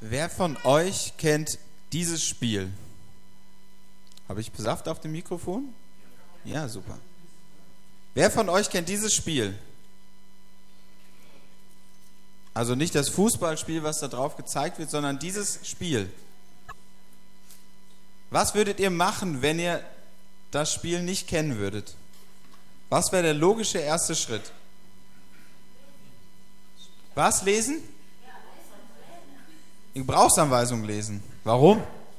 Wer von euch kennt dieses Spiel? Habe ich Saft auf dem Mikrofon? Ja, super. Wer von euch kennt dieses Spiel? Also nicht das Fußballspiel, was da drauf gezeigt wird, sondern dieses Spiel. Was würdet ihr machen, wenn ihr das Spiel nicht kennen würdet? Was wäre der logische erste Schritt? Was lesen? Die Gebrauchsanweisung lesen. Warum?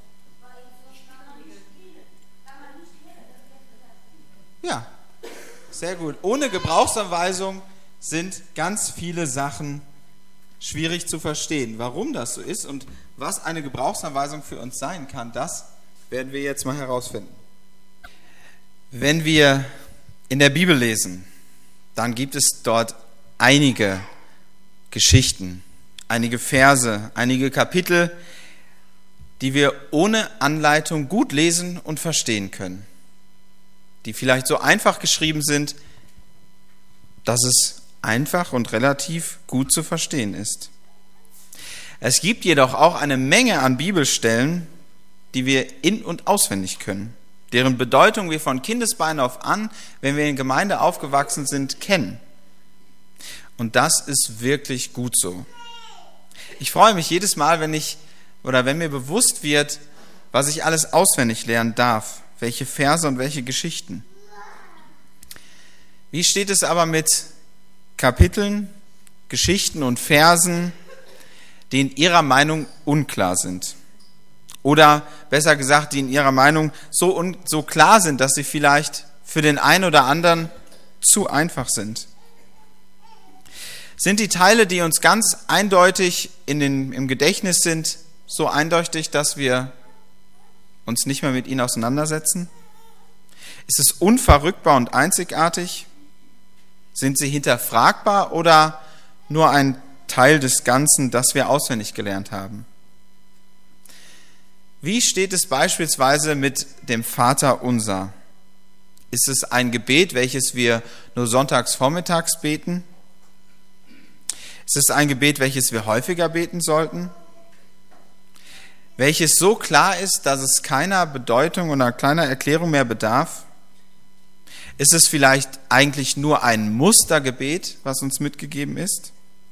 Ja, sehr gut. Ohne Gebrauchsanweisung sind ganz viele Sachen schwierig zu verstehen. Warum das so ist und was eine Gebrauchsanweisung für uns sein kann, das werden wir jetzt mal herausfinden. Wenn wir in der Bibel lesen, dann gibt es dort einige Geschichten, einige Verse, einige Kapitel, die wir ohne Anleitung gut lesen und verstehen können, die vielleicht so einfach geschrieben sind, dass es einfach und relativ gut zu verstehen ist. Es gibt jedoch auch eine Menge an Bibelstellen, die wir in- und auswendig können, deren Bedeutung wir von Kindesbeinen auf an, wenn wir in Gemeinde aufgewachsen sind, kennen. Und das ist wirklich gut so. Ich freue mich jedes Mal, wenn mir bewusst wird, was ich alles auswendig lernen darf, welche Verse und welche Geschichten. Wie steht es aber mit Kapiteln, Geschichten und Versen, die in ihrer Meinung unklar sind? Oder besser gesagt, die in ihrer Meinung so klar sind, dass sie vielleicht für den einen oder anderen zu einfach sind. Sind die Teile, die uns ganz eindeutig im Gedächtnis sind, so eindeutig, dass wir uns nicht mehr mit ihnen auseinandersetzen? Ist es unverrückbar und einzigartig? Sind sie hinterfragbar oder nur ein Teil des Ganzen, das wir auswendig gelernt haben? Wie steht es beispielsweise mit dem Vaterunser? Ist es ein Gebet, welches wir nur sonntags vormittags beten? Ist es ein Gebet, welches wir häufiger beten sollten? Welches so klar ist, dass es keiner Bedeutung oder keiner Erklärung mehr bedarf? Ist es vielleicht eigentlich nur ein Mustergebet, was uns mitgegeben ist?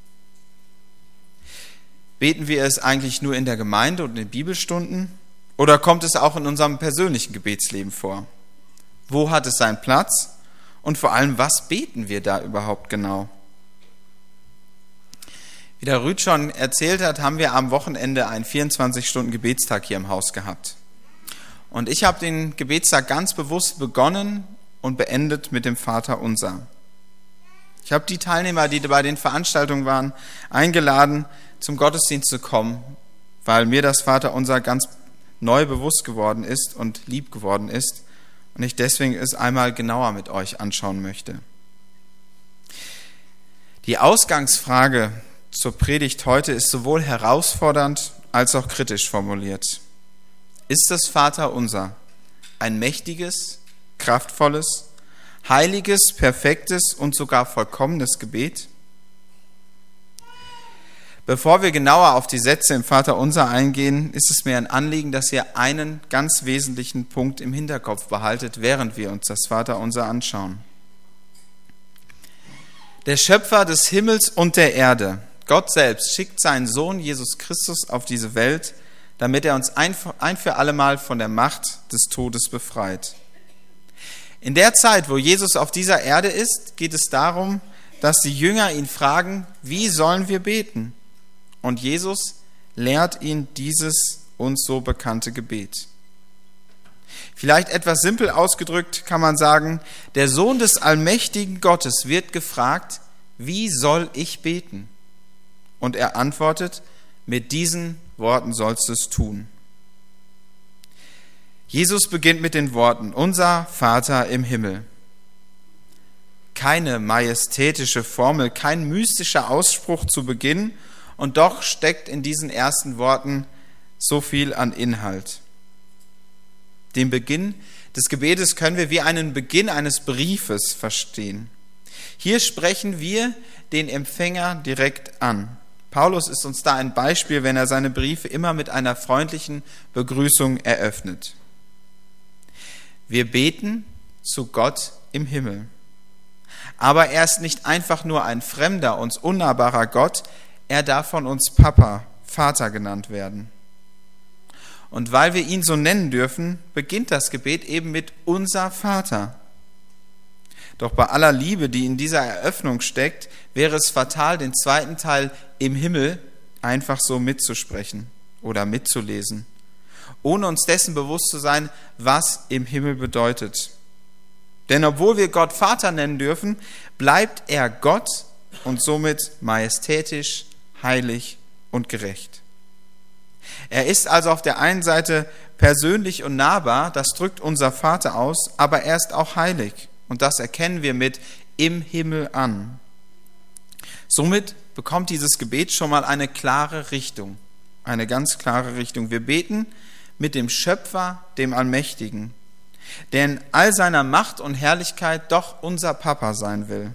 Beten wir es eigentlich nur in der Gemeinde und in den Bibelstunden? Oder kommt es auch in unserem persönlichen Gebetsleben vor? Wo hat es seinen Platz? Und vor allem, was beten wir da überhaupt genau? Wie der Rüd schon erzählt hat, haben wir am Wochenende einen 24-Stunden-Gebetstag hier im Haus gehabt. Und ich habe den Gebetstag ganz bewusst begonnen und beendet mit dem Vaterunser. Ich habe die Teilnehmer, die bei den Veranstaltungen waren, eingeladen, zum Gottesdienst zu kommen, weil mir das Vaterunser ganz neu bewusst geworden ist und lieb geworden ist und ich deswegen es einmal genauer mit euch anschauen möchte. Die Ausgangsfrage zur Predigt heute ist sowohl herausfordernd als auch kritisch formuliert. Ist das Vaterunser ein mächtiges, kraftvolles, heiliges, perfektes und sogar vollkommenes Gebet? Bevor wir genauer auf die Sätze im Vaterunser eingehen, ist es mir ein Anliegen, dass ihr einen ganz wesentlichen Punkt im Hinterkopf behaltet, während wir uns das Vaterunser anschauen. Der Schöpfer des Himmels und der Erde, Gott selbst, schickt seinen Sohn Jesus Christus auf diese Welt, damit er uns ein für alle Mal von der Macht des Todes befreit. In der Zeit, wo Jesus auf dieser Erde ist, geht es darum, dass die Jünger ihn fragen, wie sollen wir beten? Und Jesus lehrt ihnen dieses uns so bekannte Gebet. Vielleicht etwas simpel ausgedrückt kann man sagen, der Sohn des allmächtigen Gottes wird gefragt, wie soll ich beten? Und er antwortet, mit diesen Worten sollst du es tun. Jesus beginnt mit den Worten, unser Vater im Himmel. Keine majestätische Formel, kein mystischer Ausspruch zu Beginn, und doch steckt in diesen ersten Worten so viel an Inhalt. Den Beginn des Gebetes können wir wie einen Beginn eines Briefes verstehen. Hier sprechen wir den Empfänger direkt an. Paulus ist uns da ein Beispiel, wenn er seine Briefe immer mit einer freundlichen Begrüßung eröffnet. Wir beten zu Gott im Himmel. Aber er ist nicht einfach nur ein fremder, uns unnahbarer Gott, er darf von uns Papa, Vater genannt werden. Und weil wir ihn so nennen dürfen, beginnt das Gebet eben mit unser Vater. Doch bei aller Liebe, die in dieser Eröffnung steckt, wäre es fatal, den zweiten Teil im Himmel einfach so mitzusprechen oder mitzulesen, ohne uns dessen bewusst zu sein, was im Himmel bedeutet. Denn obwohl wir Gott Vater nennen dürfen, bleibt er Gott und somit majestätisch, heilig und gerecht. Er ist also auf der einen Seite persönlich und nahbar, das drückt unser Vater aus, aber er ist auch heilig und das erkennen wir mit im Himmel an. Somit bekommt dieses Gebet schon mal eine klare Richtung, eine ganz klare Richtung. Wir beten mit dem Schöpfer, dem Allmächtigen, der in all seiner Macht und Herrlichkeit doch unser Papa sein will.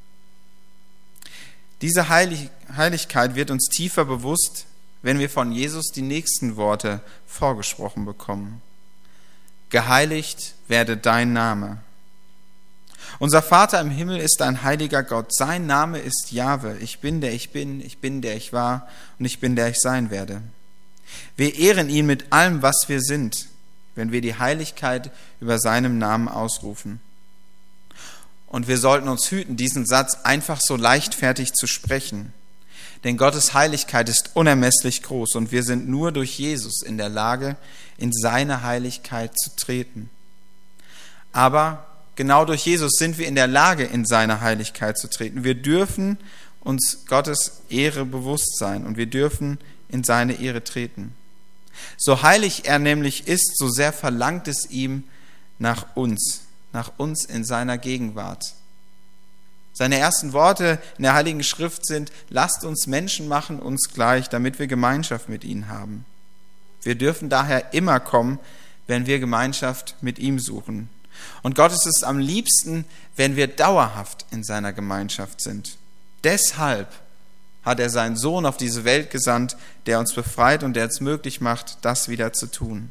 Diese Heiligkeit wird uns tiefer bewusst, wenn wir von Jesus die nächsten Worte vorgesprochen bekommen. Geheiligt werde dein Name. Unser Vater im Himmel ist ein heiliger Gott. Sein Name ist Jahwe. Ich bin, der ich bin, der ich war und ich bin, der ich sein werde. Wir ehren ihn mit allem, was wir sind, wenn wir die Heiligkeit über seinem Namen ausrufen. Und wir sollten uns hüten, diesen Satz einfach so leichtfertig zu sprechen. Denn Gottes Heiligkeit ist unermesslich groß und wir sind nur durch Jesus in der Lage, in seine Heiligkeit zu treten. Aber genau durch Jesus sind wir in der Lage, in seine Heiligkeit zu treten. Wir dürfen uns Gottes Ehre bewusst sein und wir dürfen in seine Ehre treten. So heilig er nämlich ist, so sehr verlangt es ihm nach uns in seiner Gegenwart. Seine ersten Worte in der Heiligen Schrift sind: Lasst uns Menschen machen, uns gleich, damit wir Gemeinschaft mit ihnen haben. Wir dürfen daher immer kommen, wenn wir Gemeinschaft mit ihm suchen. Und Gott ist es am liebsten, wenn wir dauerhaft in seiner Gemeinschaft sind. Deshalb hat er seinen Sohn auf diese Welt gesandt, der uns befreit und der es möglich macht, das wieder zu tun.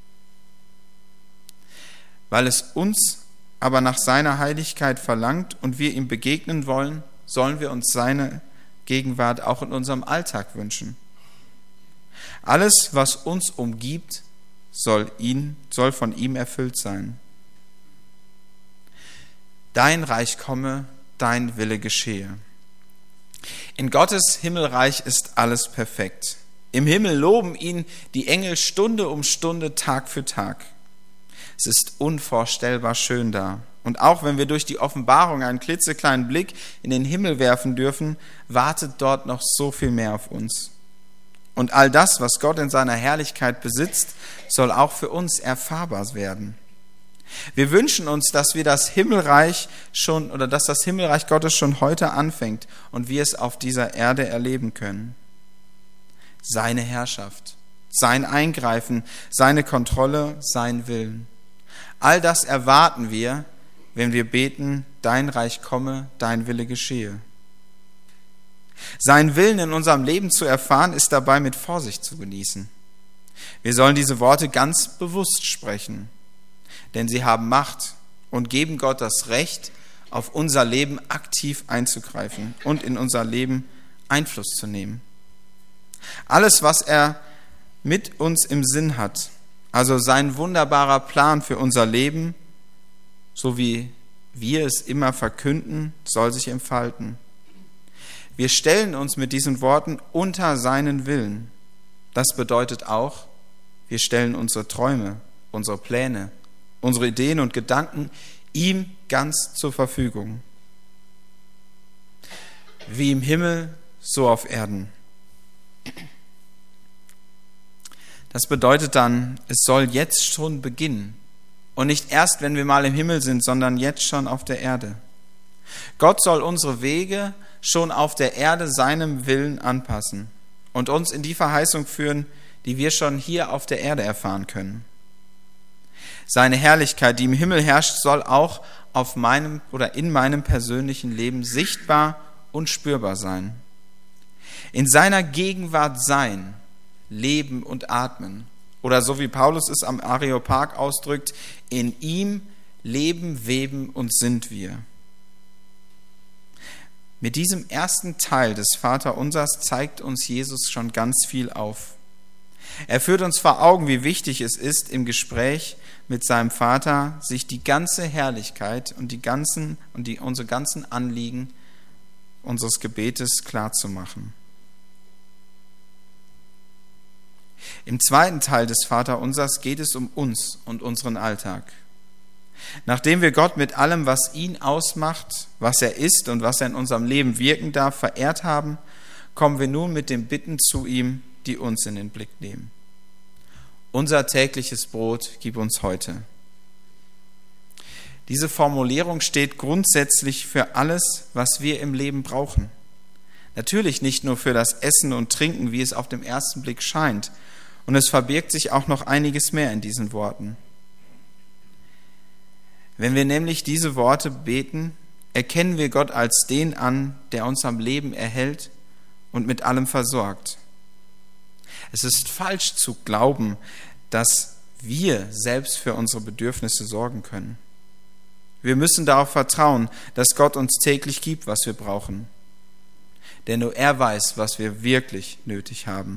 Weil es uns aber nach seiner Heiligkeit verlangt und wir ihm begegnen wollen, sollen wir uns seine Gegenwart auch in unserem Alltag wünschen. Alles, was uns umgibt, soll von ihm erfüllt sein. Dein Reich komme, dein Wille geschehe. In Gottes Himmelreich ist alles perfekt. Im Himmel loben ihn die Engel Stunde um Stunde, Tag für Tag. Es ist unvorstellbar schön da. Und auch wenn wir durch die Offenbarung einen klitzekleinen Blick in den Himmel werfen dürfen, wartet dort noch so viel mehr auf uns. Und all das, was Gott in seiner Herrlichkeit besitzt, soll auch für uns erfahrbar werden. Wir wünschen uns, dass das Himmelreich Gottes schon heute anfängt und wir es auf dieser Erde erleben können. Seine Herrschaft, sein Eingreifen, seine Kontrolle, sein Willen. All das erwarten wir, wenn wir beten: Dein Reich komme, dein Wille geschehe. Seinen Willen in unserem Leben zu erfahren, ist dabei mit Vorsicht zu genießen. Wir sollen diese Worte ganz bewusst sprechen, denn sie haben Macht und geben Gott das Recht, auf unser Leben aktiv einzugreifen und in unser Leben Einfluss zu nehmen. Alles, was er mit uns im Sinn hat, also sein wunderbarer Plan für unser Leben, so wie wir es immer verkünden, soll sich entfalten. Wir stellen uns mit diesen Worten unter seinen Willen. Das bedeutet auch, wir stellen unsere Träume, unsere Pläne, unsere Ideen und Gedanken ihm ganz zur Verfügung. Wie im Himmel, so auf Erden. Das bedeutet dann, es soll jetzt schon beginnen. Und nicht erst, wenn wir mal im Himmel sind, sondern jetzt schon auf der Erde. Gott soll unsere Wege schon auf der Erde seinem Willen anpassen und uns in die Verheißung führen, die wir schon hier auf der Erde erfahren können. Seine Herrlichkeit, die im Himmel herrscht, soll auch in meinem persönlichen Leben sichtbar und spürbar sein. In seiner Gegenwart sein, leben und atmen. Oder so wie Paulus es am Areopag ausdrückt, in ihm leben, weben und sind wir. Mit diesem ersten Teil des Vaterunsers zeigt uns Jesus schon ganz viel auf. Er führt uns vor Augen, wie wichtig es ist, im Gespräch mit seinem Vater sich die ganze Herrlichkeit und unsere ganzen Anliegen unseres Gebetes klarzumachen. Im zweiten Teil des Vaterunsers geht es um uns und unseren Alltag. Nachdem wir Gott mit allem, was ihn ausmacht, was er ist und was er in unserem Leben wirken darf, verehrt haben, kommen wir nun mit den Bitten zu ihm, die uns in den Blick nehmen. Unser tägliches Brot gib uns heute. Diese Formulierung steht grundsätzlich für alles, was wir im Leben brauchen. Natürlich nicht nur für das Essen und Trinken, wie es auf den ersten Blick scheint. Und es verbirgt sich auch noch einiges mehr in diesen Worten. Wenn wir nämlich diese Worte beten, erkennen wir Gott als den an, der uns am Leben erhält und mit allem versorgt. Es ist falsch zu glauben, dass wir selbst für unsere Bedürfnisse sorgen können. Wir müssen darauf vertrauen, dass Gott uns täglich gibt, was wir brauchen. Denn nur er weiß, was wir wirklich nötig haben.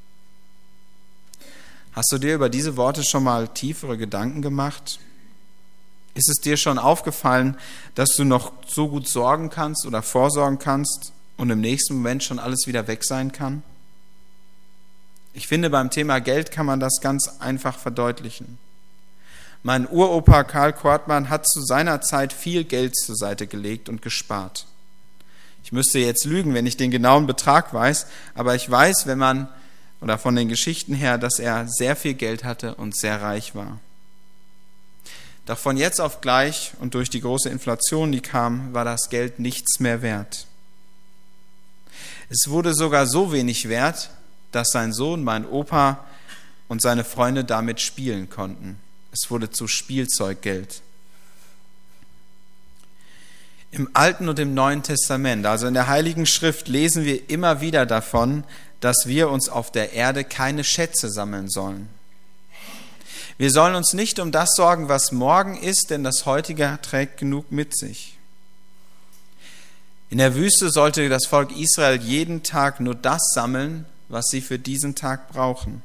Hast du dir über diese Worte schon mal tiefere Gedanken gemacht? Ist es dir schon aufgefallen, dass du noch so gut sorgen kannst oder vorsorgen kannst und im nächsten Moment schon alles wieder weg sein kann? Ich finde, beim Thema Geld kann man das ganz einfach verdeutlichen. Mein Uropa Karl Kortmann hat zu seiner Zeit viel Geld zur Seite gelegt und gespart. Ich müsste jetzt lügen, wenn ich den genauen Betrag weiß, aber ich weiß, oder von den Geschichten her, dass er sehr viel Geld hatte und sehr reich war. Doch von jetzt auf gleich und durch die große Inflation, die kam, war das Geld nichts mehr wert. Es wurde sogar so wenig wert, dass sein Sohn, mein Opa und seine Freunde damit spielen konnten. Es wurde zu Spielzeuggeld. Im Alten und im Neuen Testament, also in der Heiligen Schrift, lesen wir immer wieder davon, dass wir uns auf der Erde keine Schätze sammeln sollen. Wir sollen uns nicht um das sorgen, was morgen ist, denn das Heutige trägt genug mit sich. In der Wüste sollte das Volk Israel jeden Tag nur das sammeln, was sie für diesen Tag brauchen.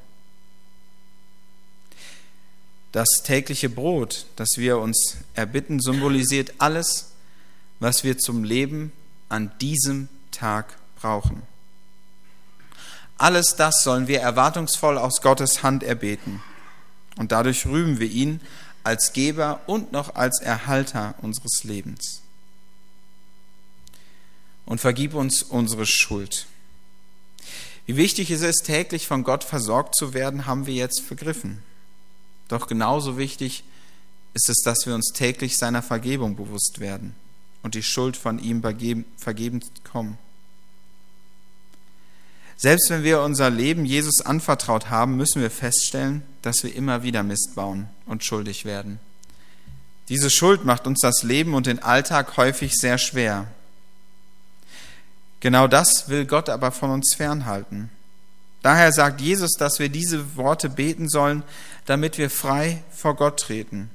Das tägliche Brot, das wir uns erbitten, symbolisiert alles, was wir zum Leben an diesem Tag brauchen. Alles das sollen wir erwartungsvoll aus Gottes Hand erbeten. Und dadurch rühmen wir ihn als Geber und noch als Erhalter unseres Lebens. Und vergib uns unsere Schuld. Wie wichtig es ist, täglich von Gott versorgt zu werden, haben wir jetzt begriffen. Doch genauso wichtig ist es, dass wir uns täglich seiner Vergebung bewusst werden und die Schuld von ihm vergeben kommen. Selbst wenn wir unser Leben Jesus anvertraut haben, müssen wir feststellen, dass wir immer wieder Mist bauen und schuldig werden. Diese Schuld macht uns das Leben und den Alltag häufig sehr schwer. Genau das will Gott aber von uns fernhalten. Daher sagt Jesus, dass wir diese Worte beten sollen, damit wir frei vor Gott treten.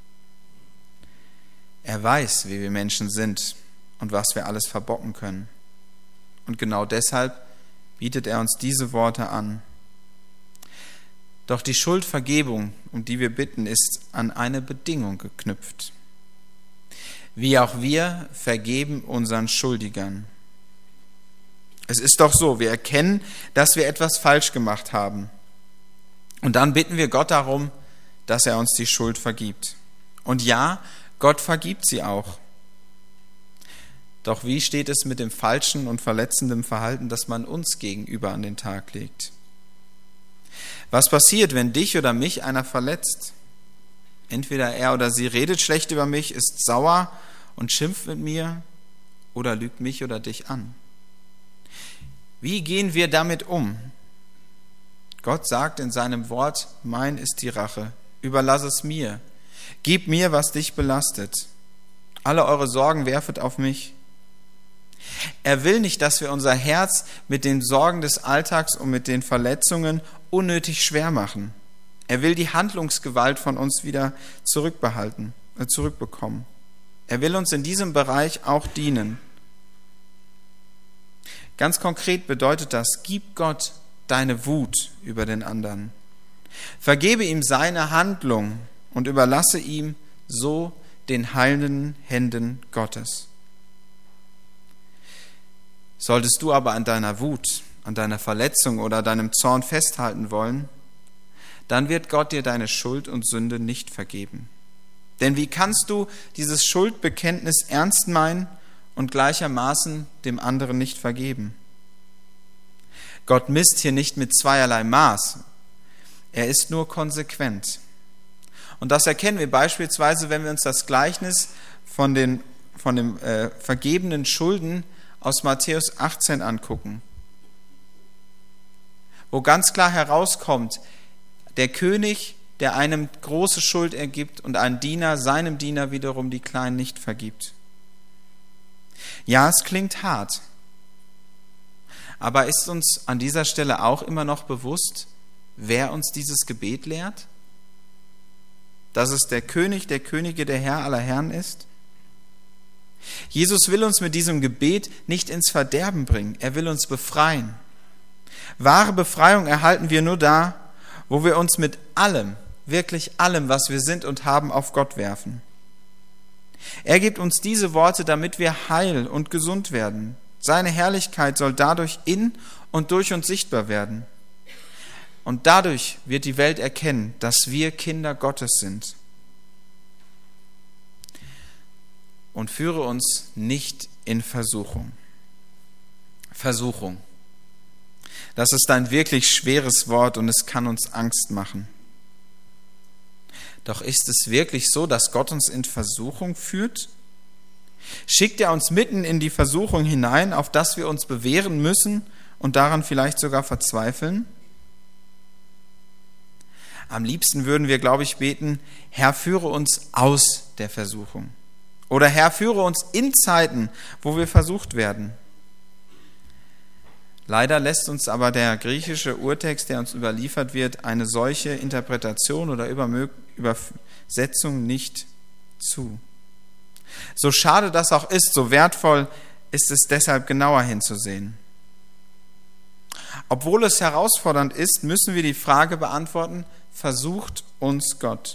Er weiß, wie wir Menschen sind und was wir alles verbocken können. Und genau deshalb bietet er uns diese Worte an. Doch die Schuldvergebung, um die wir bitten, ist an eine Bedingung geknüpft. Wie auch wir vergeben unseren Schuldigern. Es ist doch so, wir erkennen, dass wir etwas falsch gemacht haben. Und dann bitten wir Gott darum, dass er uns die Schuld vergibt. Und ja, Gott vergibt sie auch. Doch wie steht es mit dem falschen und verletzenden Verhalten, das man uns gegenüber an den Tag legt? Was passiert, wenn dich oder mich einer verletzt? Entweder er oder sie redet schlecht über mich, ist sauer und schimpft mit mir oder lügt mich oder dich an. Wie gehen wir damit um? Gott sagt in seinem Wort, mein ist die Rache, überlass es mir. Gib mir, was dich belastet. Alle eure Sorgen werfet auf mich. Er will nicht, dass wir unser Herz mit den Sorgen des Alltags und mit den Verletzungen unnötig schwer machen. Er will die Handlungsgewalt von uns wieder zurückbekommen. Er will uns in diesem Bereich auch dienen. Ganz konkret bedeutet das: Gib Gott deine Wut über den anderen. Vergebe ihm seine Handlung und überlasse ihm so den heilenden Händen Gottes. Solltest du aber an deiner Wut, an deiner Verletzung oder deinem Zorn festhalten wollen, dann wird Gott dir deine Schuld und Sünde nicht vergeben. Denn wie kannst du dieses Schuldbekenntnis ernst meinen und gleichermaßen dem anderen nicht vergeben? Gott misst hier nicht mit zweierlei Maß. Er ist nur konsequent. Und das erkennen wir beispielsweise, wenn wir uns das Gleichnis von dem vergebenen Schulden aus Matthäus 18 angucken, wo ganz klar herauskommt, der König, der einem große Schuld ergibt und ein Diener seinem Diener wiederum die kleinen nicht vergibt. Ja, es klingt hart, aber ist uns an dieser Stelle auch immer noch bewusst, wer uns dieses Gebet lehrt? Dass es der König der Könige, der Herr aller Herren ist? Jesus will uns mit diesem Gebet nicht ins Verderben bringen, er will uns befreien. Wahre Befreiung erhalten wir nur da, wo wir uns mit allem, wirklich allem, was wir sind und haben, auf Gott werfen. Er gibt uns diese Worte, damit wir heil und gesund werden. Seine Herrlichkeit soll dadurch in und durch uns sichtbar werden. Und dadurch wird die Welt erkennen, dass wir Kinder Gottes sind. Und führe uns nicht in Versuchung. Versuchung. Das ist ein wirklich schweres Wort und es kann uns Angst machen. Doch ist es wirklich so, dass Gott uns in Versuchung führt? Schickt er uns mitten in die Versuchung hinein, auf dass wir uns bewähren müssen und daran vielleicht sogar verzweifeln? Am liebsten würden wir, glaube ich, beten: Herr, führe uns aus der Versuchung. Oder Herr, führe uns in Zeiten, wo wir versucht werden. Leider lässt uns aber der griechische Urtext, der uns überliefert wird, eine solche Interpretation oder Übersetzung nicht zu. So schade das auch ist, so wertvoll ist es deshalb, genauer hinzusehen. Obwohl es herausfordernd ist, müssen wir die Frage beantworten: Versucht uns Gott?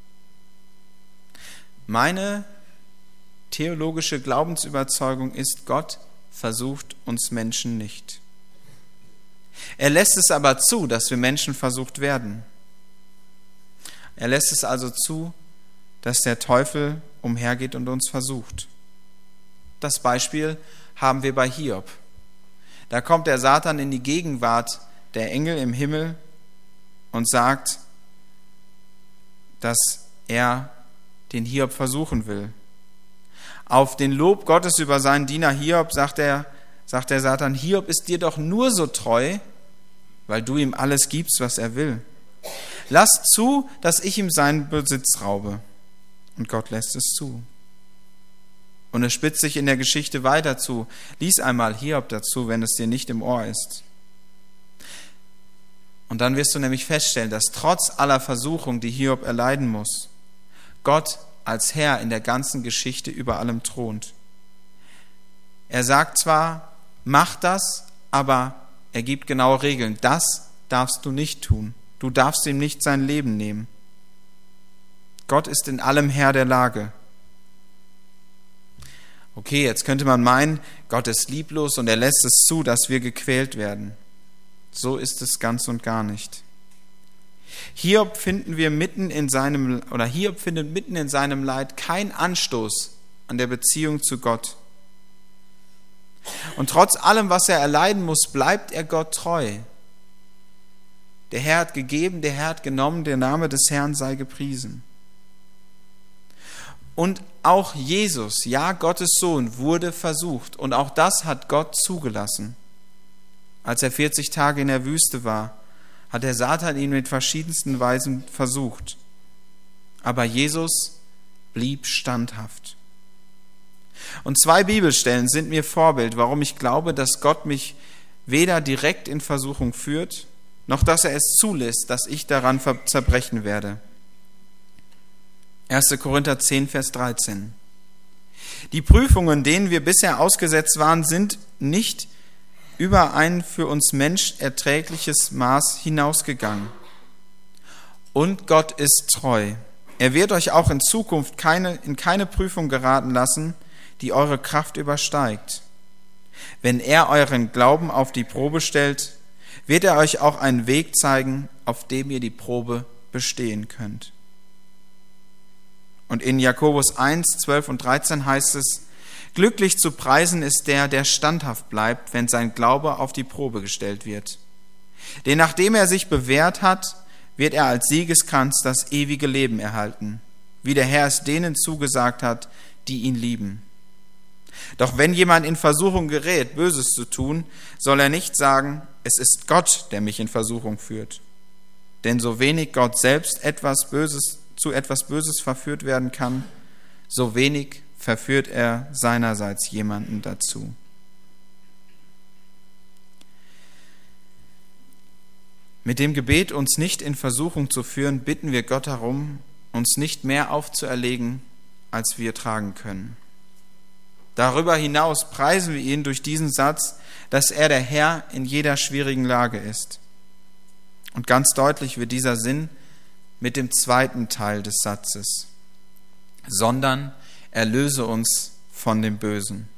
Meine theologische Glaubensüberzeugung ist: Gott versucht uns Menschen nicht. Er lässt es aber zu, dass wir Menschen versucht werden. Er lässt es also zu, dass der Teufel umhergeht und uns versucht. Das Beispiel haben wir bei Hiob. Da kommt der Satan in die Gegenwart der Engel im Himmel und sagt, dass er den Hiob versuchen will. Auf den Lob Gottes über seinen Diener Hiob sagt der Satan: Hiob ist dir doch nur so treu, weil du ihm alles gibst, was er will. Lass zu, dass ich ihm seinen Besitz raube. Und Gott lässt es zu. Und es spitzt sich in der Geschichte weiter zu. Lies einmal Hiob dazu, wenn es dir nicht im Ohr ist. Und dann wirst du nämlich feststellen, dass trotz aller Versuchung, die Hiob erleiden muss, Gott als Herr in der ganzen Geschichte über allem thront. Er sagt zwar, mach das, aber er gibt genaue Regeln. Das darfst du nicht tun. Du darfst ihm nicht sein Leben nehmen. Gott ist in allem Herr der Lage. Okay, jetzt könnte man meinen, Gott ist lieblos und er lässt es zu, dass wir gequält werden. So ist es ganz und gar nicht. Hiob findet mitten in seinem Leid keinen Anstoß an der Beziehung zu Gott. Und trotz allem, was er erleiden muss, bleibt er Gott treu. Der Herr hat gegeben, der Herr hat genommen, der Name des Herrn sei gepriesen. Und auch Jesus, ja, Gottes Sohn, wurde versucht. Und auch das hat Gott zugelassen. Als er 40 Tage in der Wüste war, hat der Satan ihn mit verschiedensten Weisen versucht. Aber Jesus blieb standhaft. Und 2 Bibelstellen sind mir Vorbild, warum ich glaube, dass Gott mich weder direkt in Versuchung führt, noch dass er es zulässt, dass ich daran zerbrechen werde. 1. Korinther 10, Vers 13. Die Prüfungen, denen wir bisher ausgesetzt waren, sind nicht über ein für uns Mensch erträgliches Maß hinausgegangen. Und Gott ist treu. Er wird euch auch in Zukunft in keine Prüfung geraten lassen, die eure Kraft übersteigt. Wenn er euren Glauben auf die Probe stellt, wird er euch auch einen Weg zeigen, auf dem ihr die Probe bestehen könnt. Und in Jakobus 1, 12 und 13 heißt es, glücklich zu preisen ist der, der standhaft bleibt, wenn sein Glaube auf die Probe gestellt wird. Denn nachdem er sich bewährt hat, wird er als Siegeskranz das ewige Leben erhalten, wie der Herr es denen zugesagt hat, die ihn lieben. Doch wenn jemand in Versuchung gerät, Böses zu tun, soll er nicht sagen, es ist Gott, der mich in Versuchung führt. Denn so wenig Gott selbst zu etwas Böses verführt werden kann, so wenig verführt er seinerseits jemanden dazu. Mit dem Gebet, uns nicht in Versuchung zu führen, bitten wir Gott darum, uns nicht mehr aufzuerlegen, als wir tragen können. Darüber hinaus preisen wir ihn durch diesen Satz, dass er der Herr in jeder schwierigen Lage ist. Und ganz deutlich wird dieser Sinn mit dem zweiten Teil des Satzes, sondern erlöse uns von dem Bösen.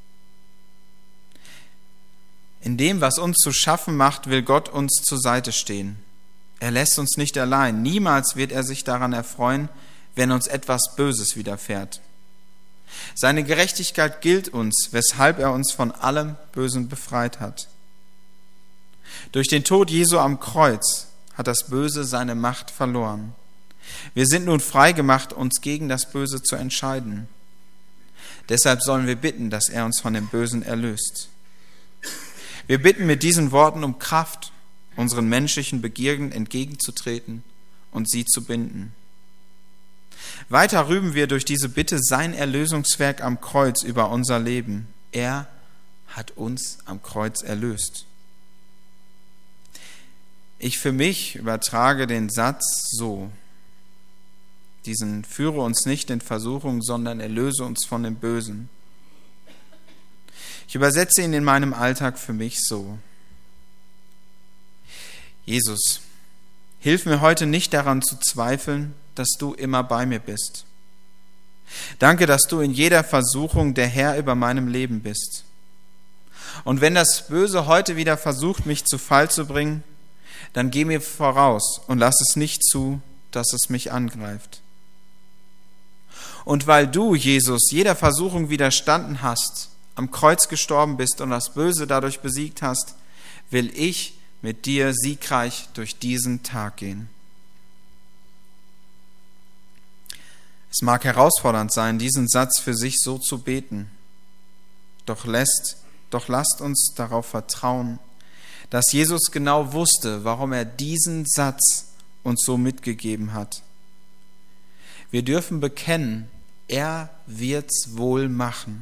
In dem, was uns zu schaffen macht, will Gott uns zur Seite stehen. Er lässt uns nicht allein. Niemals wird er sich daran erfreuen, wenn uns etwas Böses widerfährt. Seine Gerechtigkeit gilt uns, weshalb er uns von allem Bösen befreit hat. Durch den Tod Jesu am Kreuz hat das Böse seine Macht verloren. Wir sind nun frei gemacht, uns gegen das Böse zu entscheiden. Deshalb sollen wir bitten, dass er uns von dem Bösen erlöst. Wir bitten mit diesen Worten um Kraft, unseren menschlichen Begierden entgegenzutreten und sie zu binden. Weiter rühmen wir durch diese Bitte sein Erlösungswerk am Kreuz über unser Leben. Er hat uns am Kreuz erlöst. Ich für mich übertrage den Satz so: Diesen führe uns nicht in Versuchung, sondern erlöse uns von dem Bösen. Ich übersetze ihn in meinem Alltag für mich so: Jesus, hilf mir heute nicht daran zu zweifeln, dass du immer bei mir bist. Danke, dass du in jeder Versuchung der Herr über meinem Leben bist. Und wenn das Böse heute wieder versucht, mich zu Fall zu bringen, dann geh mir voraus und lass es nicht zu, dass es mich angreift. Und weil du, Jesus, jeder Versuchung widerstanden hast, am Kreuz gestorben bist und das Böse dadurch besiegt hast, will ich mit dir siegreich durch diesen Tag gehen. Es mag herausfordernd sein, diesen Satz für sich so zu beten, doch lasst uns darauf vertrauen, dass Jesus genau wusste, warum er diesen Satz uns so mitgegeben hat. Wir dürfen bekennen, er wird's wohl machen.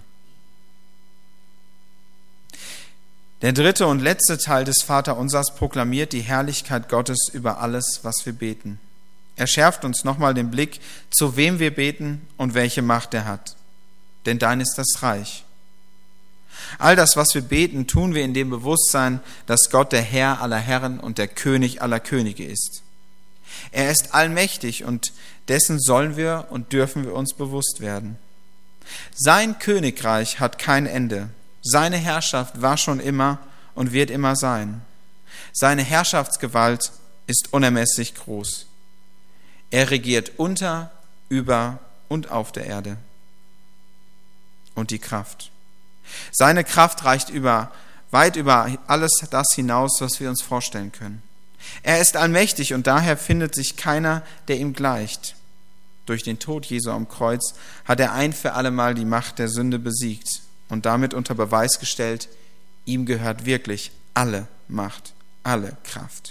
Der dritte und letzte Teil des Vaterunsers proklamiert die Herrlichkeit Gottes über alles, was wir beten. Er schärft uns nochmal den Blick, zu wem wir beten und welche Macht er hat. Denn dein ist das Reich. All das, was wir beten, tun wir in dem Bewusstsein, dass Gott der Herr aller Herren und der König aller Könige ist. Er ist allmächtig und dessen sollen wir und dürfen wir uns bewusst werden. Sein Königreich hat kein Ende. Seine Herrschaft war schon immer und wird immer sein. Seine Herrschaftsgewalt ist unermesslich groß. Er regiert unter, über und auf der Erde. Und die Kraft. Seine Kraft reicht weit über alles das hinaus, was wir uns vorstellen können. Er ist allmächtig und daher findet sich keiner, der ihm gleicht. Durch den Tod Jesu am Kreuz hat er ein für allemal die Macht der Sünde besiegt und damit unter Beweis gestellt, ihm gehört wirklich alle Macht, alle Kraft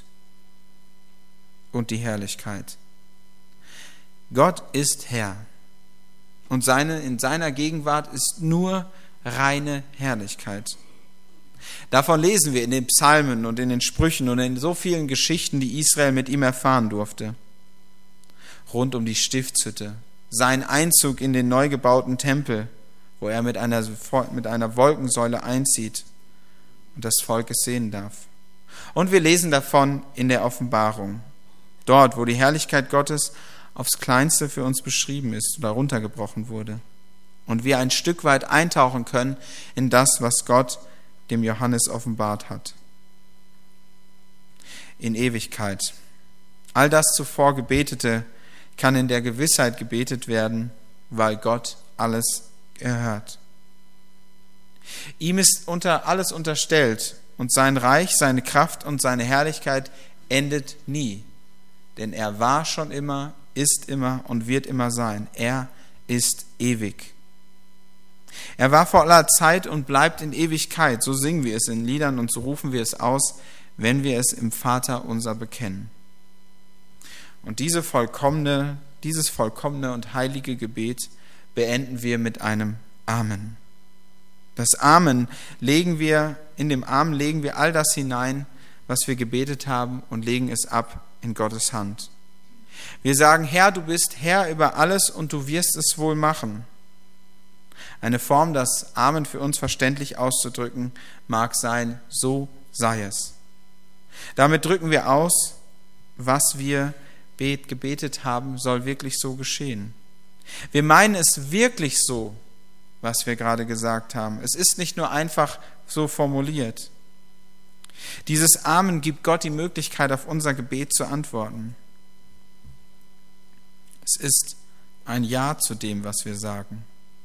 und die Herrlichkeit. Gott ist Herr. und in seiner Gegenwart ist nur reine Herrlichkeit. Davon lesen wir in den Psalmen und in den Sprüchen und in so vielen Geschichten, die Israel mit ihm erfahren durfte. Rund um die Stiftshütte, sein Einzug in den neu gebauten Tempel, wo er mit einer Wolkensäule einzieht und das Volk es sehen darf. Und wir lesen davon in der Offenbarung, dort, wo die Herrlichkeit Gottes aufs Kleinste für uns beschrieben ist oder runtergebrochen wurde. Und wir ein Stück weit eintauchen können in das, was Gott dem Johannes offenbart hat. In Ewigkeit. All das zuvor Gebetete kann in der Gewissheit gebetet werden, weil Gott alles erhört. Ihm ist alles unterstellt und sein Reich, seine Kraft und seine Herrlichkeit endet nie. Denn er war schon immer, ist immer und wird immer sein. Er ist ewig. Er war vor aller Zeit und bleibt in Ewigkeit. So singen wir es in Liedern und so rufen wir es aus, wenn wir es im Vater unser bekennen. Und dieses vollkommene und heilige Gebet beenden wir mit einem Amen. In dem Amen legen wir all das hinein, was wir gebetet haben und legen es ab in Gottes Hand. Wir sagen, Herr, du bist Herr über alles und du wirst es wohl machen. Eine Form, das Amen für uns verständlich auszudrücken, mag sein, so sei es. Damit drücken wir aus, was wir gebetet haben, soll wirklich so geschehen. Wir meinen es wirklich so, was wir gerade gesagt haben. Es ist nicht nur einfach so formuliert. Dieses Amen gibt Gott die Möglichkeit, auf unser Gebet zu antworten. Es ist ein Ja zu dem, was wir sagen.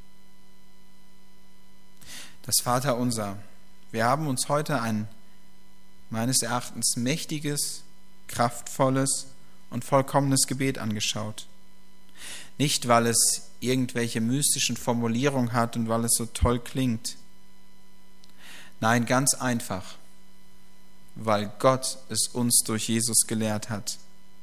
Das Vaterunser. Wir haben uns heute ein meines Erachtens mächtiges, kraftvolles und vollkommenes Gebet angeschaut. Nicht, weil es irgendwelche mystischen Formulierungen hat und weil es so toll klingt. Nein, ganz einfach, weil Gott es uns durch Jesus gelehrt hat.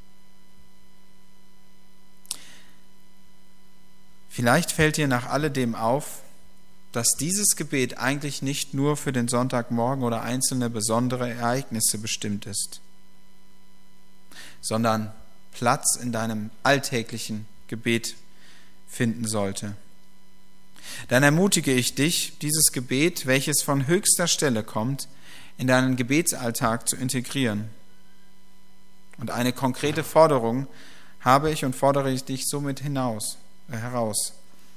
Vielleicht fällt dir nach alledem auf, dass dieses Gebet eigentlich nicht nur für den Sonntagmorgen oder einzelne besondere Ereignisse bestimmt ist, sondern Platz in deinem alltäglichen Gebet finden sollte. Dann ermutige ich dich, dieses Gebet, welches von höchster Stelle kommt, in deinen Gebetsalltag zu integrieren. Und eine konkrete Forderung habe ich und fordere ich dich somit heraus.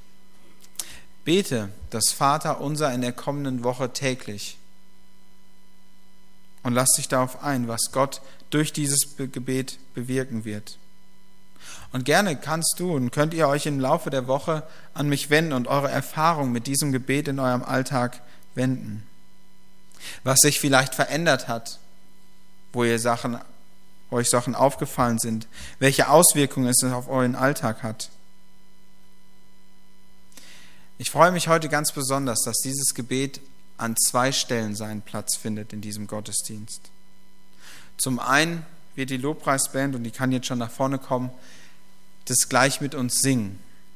Bete das Vaterunser in der kommenden Woche täglich und lass dich darauf ein, was Gott durch dieses Gebet bewirken wird. Und gerne könnt ihr euch im Laufe der Woche an mich wenden und eure Erfahrung mit diesem Gebet in eurem Alltag wenden. Was sich vielleicht verändert hat, wo euch Sachen aufgefallen sind, welche Auswirkungen es auf euren Alltag hat. Ich freue mich heute ganz besonders, dass dieses Gebet an 2 Stellen seinen Platz findet in diesem Gottesdienst. Zum einen wird die Lobpreisband, und die kann jetzt schon nach vorne kommen, das gleich mit uns singen.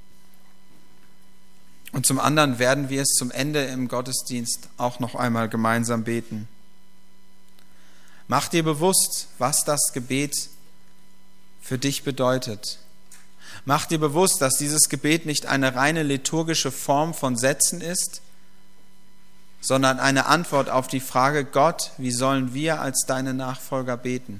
Und zum anderen werden wir es zum Ende im Gottesdienst auch noch einmal gemeinsam beten. Mach dir bewusst, was das Gebet für dich bedeutet. Mach dir bewusst, dass dieses Gebet nicht eine reine liturgische Form von Sätzen ist, sondern eine Antwort auf die Frage, Gott, wie sollen wir als deine Nachfolger beten?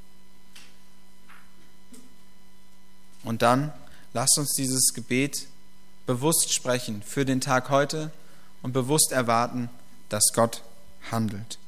Und dann lasst uns dieses Gebet bewusst sprechen für den Tag heute und bewusst erwarten, dass Gott handelt.